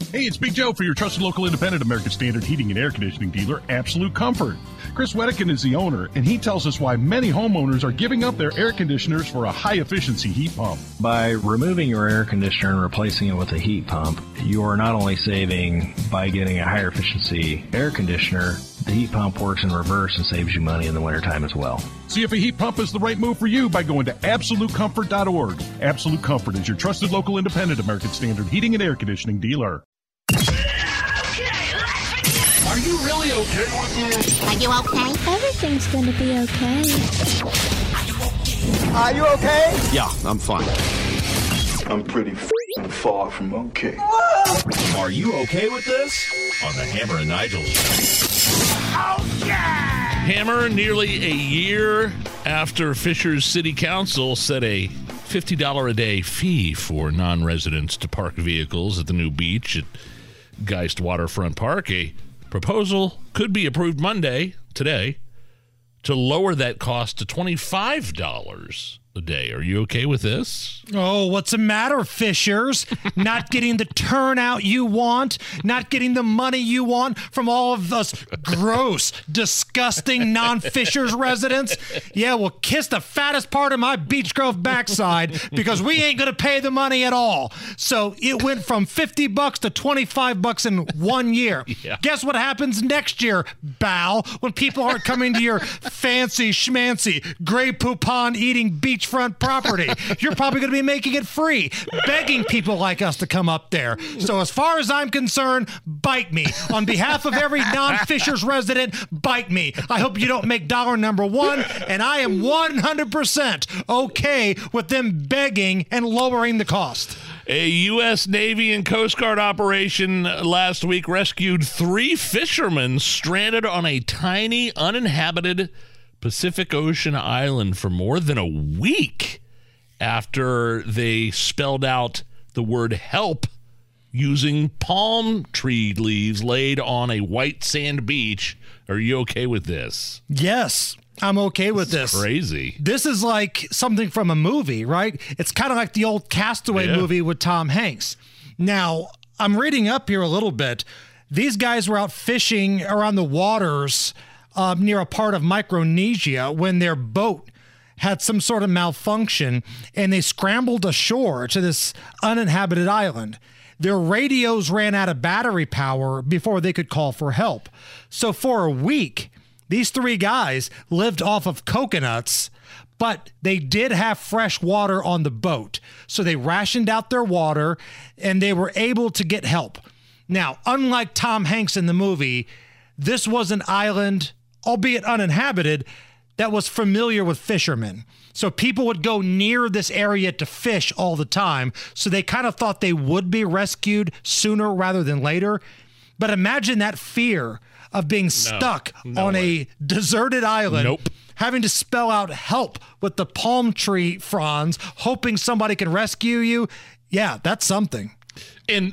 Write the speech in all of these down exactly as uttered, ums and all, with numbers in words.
Hey, it's Big Joe for your trusted local independent American Standard heating and air conditioning dealer, Absolute Comfort. Chris Wedekin is the owner, and he tells us why many homeowners are giving up their air conditioners for a high-efficiency heat pump. By removing your air conditioner and replacing it with a heat pump, you are not only saving by getting a higher efficiency air conditioner, the heat pump works in reverse and saves you money in the wintertime as well. See if a heat pump is the right move for you by going to absolute comfort dot org. Absolute Comfort is your trusted local independent American Standard heating and air conditioning dealer. Are you really okay with this? Are you okay? Everything's gonna be okay. Are you okay? Yeah, I'm fine. I'm pretty f***ing far from okay. Are you okay with this? On the Hammer and Nigel Show. Oh, yeah! Hammer, nearly a year after Fishers City Council set a fifty dollars a day fee for non-residents to park vehicles at the new beach at Geist Waterfront Park, a proposal could be approved Monday, today, to lower that cost to twenty-five dollars a day. Are you okay with this? Oh, what's the matter, Fishers? Not getting the turnout you want? Not getting the money you want from all of us gross, disgusting non-Fishers residents? Yeah, well, kiss the fattest part of my Beech Grove backside because we ain't going to pay the money at all. So it went from fifty bucks to twenty-five bucks in one year. Yeah. Guess what happens next year, Bow, when people aren't coming to your fancy schmancy Grey Poupon eating beachfront property? You're probably going to be making it free, begging people like us to come up there. So as far as I'm concerned, bite me. On behalf of every non-Fishers resident, bite me. I hope you don't make dollar number one, and I am one hundred percent okay with them begging and lowering the cost. A U S Navy and Coast Guard operation last week rescued three fishermen stranded on a tiny, uninhabited Pacific Ocean island for more than a week after they spelled out the word help using palm tree leaves laid on a white sand beach. Are you okay with this? Yes, I'm okay with this. this. Crazy. This is like something from a movie, right? It's kind of like the old Castaway yeah. movie with Tom Hanks. Now, I'm reading up here a little bit. These guys were out fishing around the waters uh, near a part of Micronesia when their boat had some sort of malfunction, and they scrambled ashore to this uninhabited island. Their radios ran out of battery power before they could call for help. So for a week, these three guys lived off of coconuts, but they did have fresh water on the boat. So they rationed out their water, and they were able to get help. Now, unlike Tom Hanks in the movie, this was an island, albeit uninhabited, that was familiar with fishermen. So people would go near this area to fish all the time. So they kind of thought they would be rescued sooner rather than later. But imagine that fear of being stuck no, no on way. a deserted island, nope. having to spell out help with the palm tree fronds, hoping somebody can rescue you. Yeah, that's something. And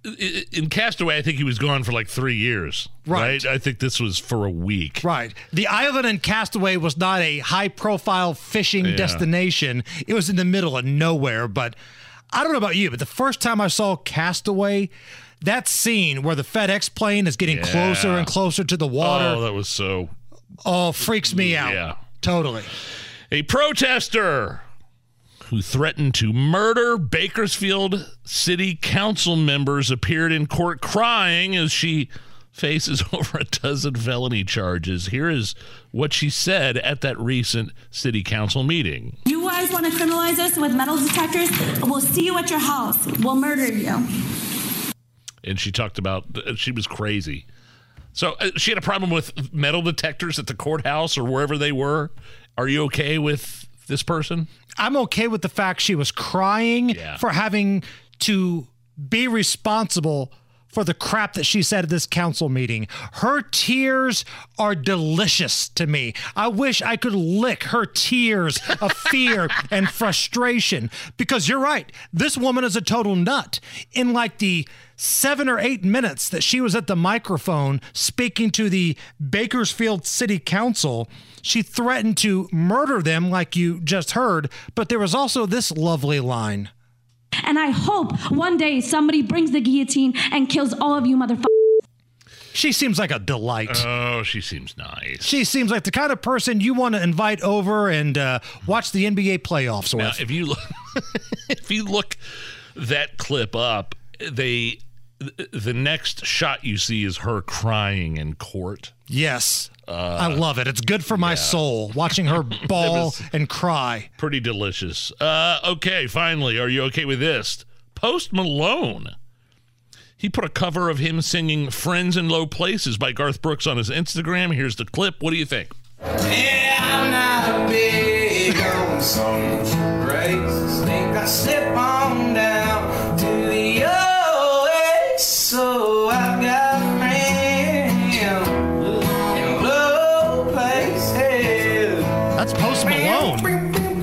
in Castaway, I think he was gone for like three years, right? right? I think this was for a week. Right. The island in Castaway was not a high-profile fishing yeah. destination. It was in the middle of nowhere. But I don't know about you, but the first time I saw Castaway, that scene where the FedEx plane is getting yeah. closer and closer to the water. Oh, that was so... Oh, freaks me out. Yeah. Totally. A protester who threatened to murder Bakersfield City Council members appeared in court crying as she faces over a dozen felony charges. Here is what she said at that recent City Council meeting. You guys want to criminalize us with metal detectors? We'll see you at your house. We'll murder you. And she talked about, she was crazy. So uh, she had a problem with metal detectors at the courthouse or wherever they were. Are you okay with this person? I'm okay with the fact she was crying yeah. for having to be responsible for the crap that she said at this council meeting. Her tears are delicious to me. I wish I could lick her tears of fear and frustration, because you're right. This woman is a total nut. In like the seven or eight minutes that she was at the microphone speaking to the Bakersfield City Council, she threatened to murder them like you just heard, but there was also this lovely line. And I hope one day somebody brings the guillotine and kills all of you motherfuckers. She seems like a delight. Oh, she seems nice. She seems like the kind of person you want to invite over and uh, watch the N B A playoffs Now, with. if you look, if you look that clip up, they the next shot you see is her crying in court. Yes. Uh, I love it. It's good for my yeah. soul, watching her bawl and cry. Pretty delicious. Uh, okay, finally, are you okay with this? Post Malone. He put a cover of him singing Friends in Low Places by Garth Brooks on his Instagram. Here's the clip. What do you think? Yeah, I'm not a big old song race. Think I slip on down to the O S. So I've got friends in low places. That's Post Malone.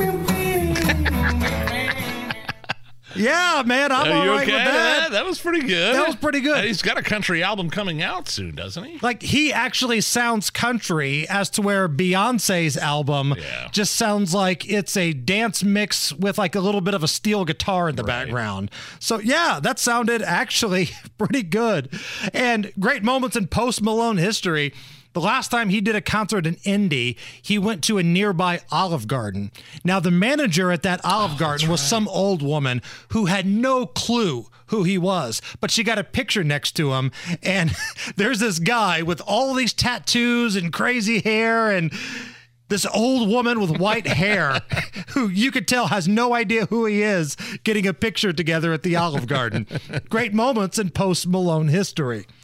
Yeah, man, I'm Are all you right okay with with that. that? That was pretty good. That was pretty good. Uh, he's got a country album coming out soon, doesn't he? Like, he actually sounds country, as to where Beyonce's album Yeah. just sounds like it's a dance mix with like a little bit of a steel guitar in the Right. background. So yeah, that sounded actually pretty good. And great moments in Post Malone history. The last time he did a concert in Indy, he went to a nearby Olive Garden. Now, the manager at that Olive Garden was some old woman who had no clue who he was, but she got a picture next to him, and there's this guy with all these tattoos and crazy hair and this old woman with white hair who you could tell has no idea who he is getting a picture together at the Olive Garden. Great moments in Post Malone history.